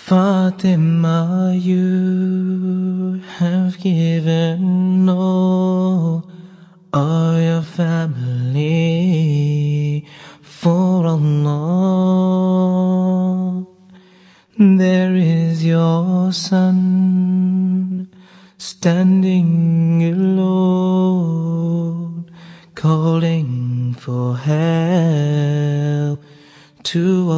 Fatima, you have given all your family for Allah. There is your son standing alone, calling for help to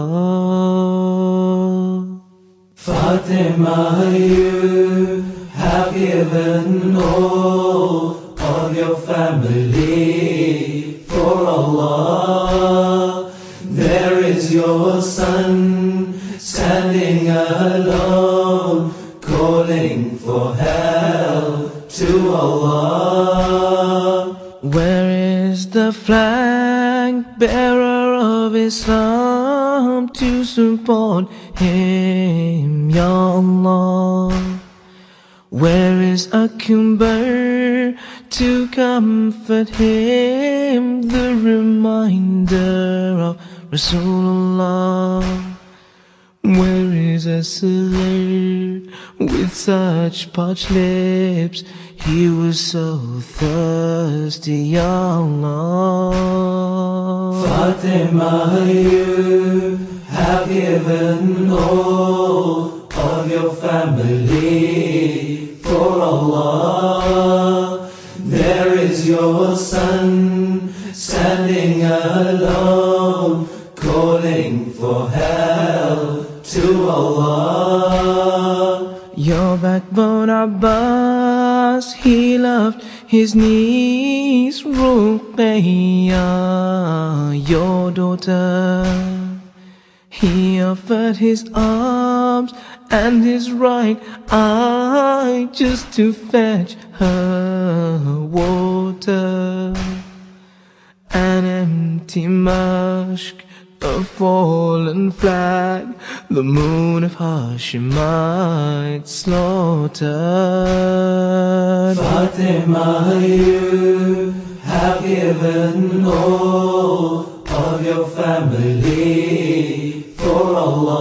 Allah. Fatima, you have given all of your family for Allah. There is your son standing alone, calling for help to Allah. Where is the flag bearer of Islam to support him, Ya Allah? Where is Akbar to comfort him, the reminder of Rasulullah? Where is Asghar with such parched lips? He was so thirsty, Ya Allah. Fatima, you have given all of your family for Allah. There is your son standing alone, calling for help to Allah. Your backbone Abbas, he loved his niece Ruqayya, your daughter. He offered his arms and his right eye just to fetch her water. An empty mosque, a fallen flag, the moon of Hashemite slaughtered. Fatima, you have given all of your family for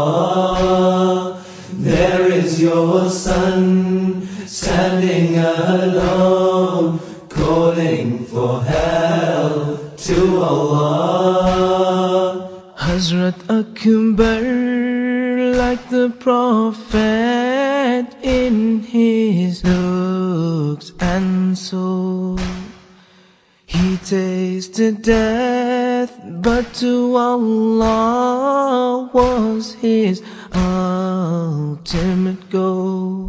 Allah. There is your son standing alone, calling for help to Allah. Hazrat Akbar, like the Prophet in his looks and soul, he tasted death, but to Allah was his ultimate goal.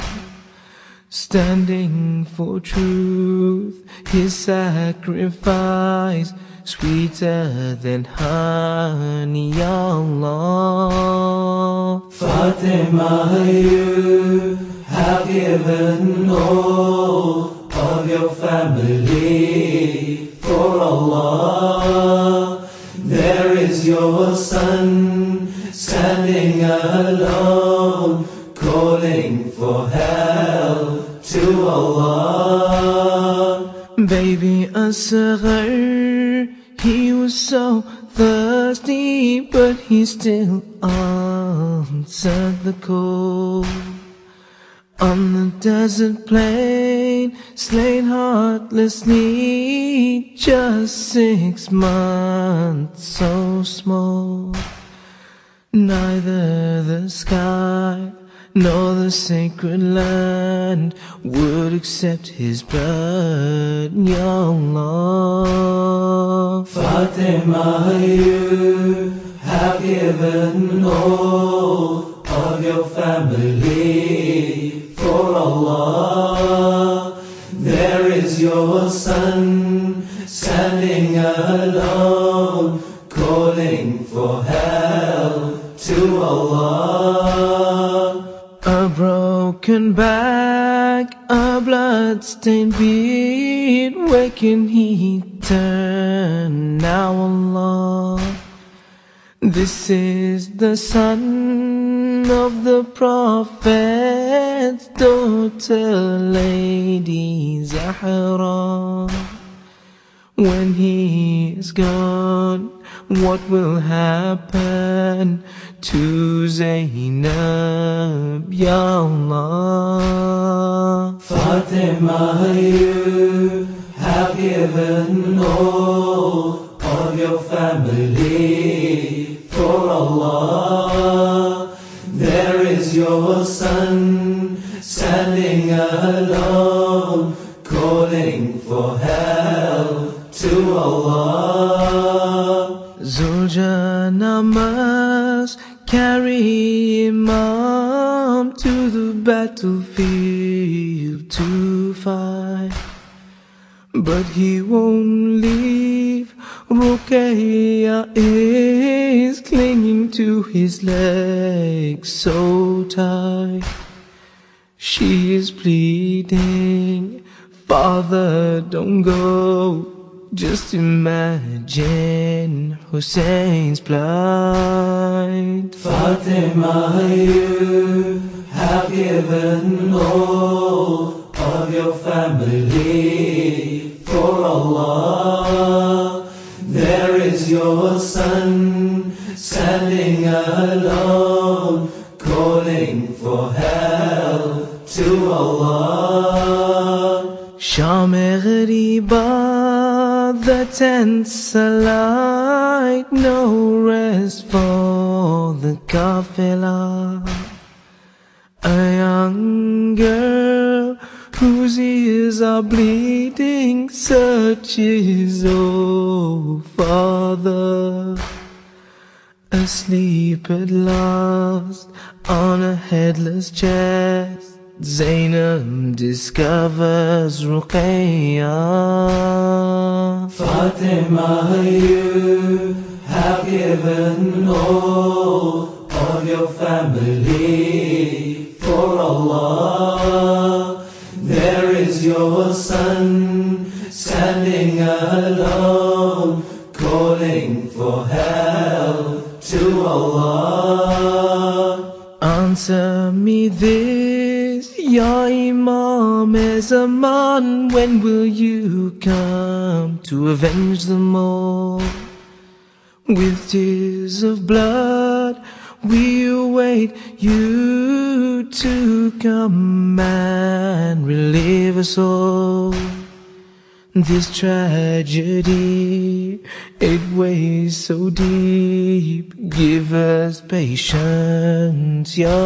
Standing for truth, his sacrifice sweeter than honey, Ya Allah. Fatima, you have given all of your family for Allah. There is your son standing alone, calling for help to Allah. Baby Asghar, he was so thirsty, but he still answered the call. On the desert plain, slain heartlessly, just 6 months, so small. Neither the sky nor the sacred land would accept his blood, Ya Allah. Fatima, you have given all of your family for Allah. There is your son standing alone, calling for help to Allah. A broken back, a blood-stained beard, where can he turn now, Allah? This is the son of the Prophet's daughter, Lady Zahra. When he is gone, what will happen to Zainab, Ya Allah. Fatima, you have given all of your family for Allah. There is your son standing alone, calling for help to Allah. Zuljana must carry Imam to the battlefield to fight, but he won't leave. Ruqayya is clinging to his legs so tight. She is pleading, Father, don't go. Just imagine Hussein's plight. Fatima, you have given all of your family for Allah. There is your son standing alone, calling for help to Allah. Sham-e-Ghariba, the tents alight, no rest for the Kafilah. A young girl whose ears are bleeding searches, oh Father. Asleep at last on a headless chest, Zainab discovers Ruqayya. Fatima, you have given all of your family for Allah. There is your son standing alone, calling for help to Allah. Answer me this, Ya Imam Zaman, when will you come to avenge them all? With tears of blood we await you to come and relieve us all. This tragedy, it weighs so deep. Give us patience, Ya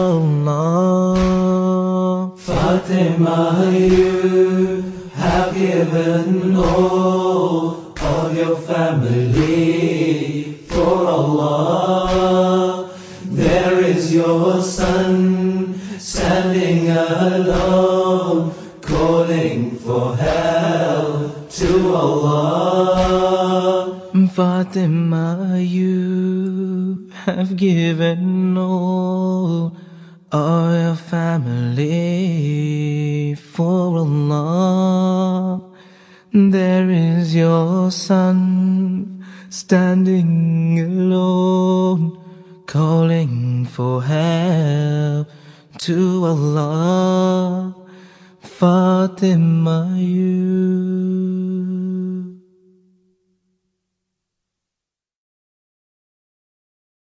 Allah. Fatima, you have given all of your family for Allah. There is your son standing alone, calling for help to Allah. Fatima, you have given all your family for Allah. There is your son standing alone, calling for help to Allah. Fatima, you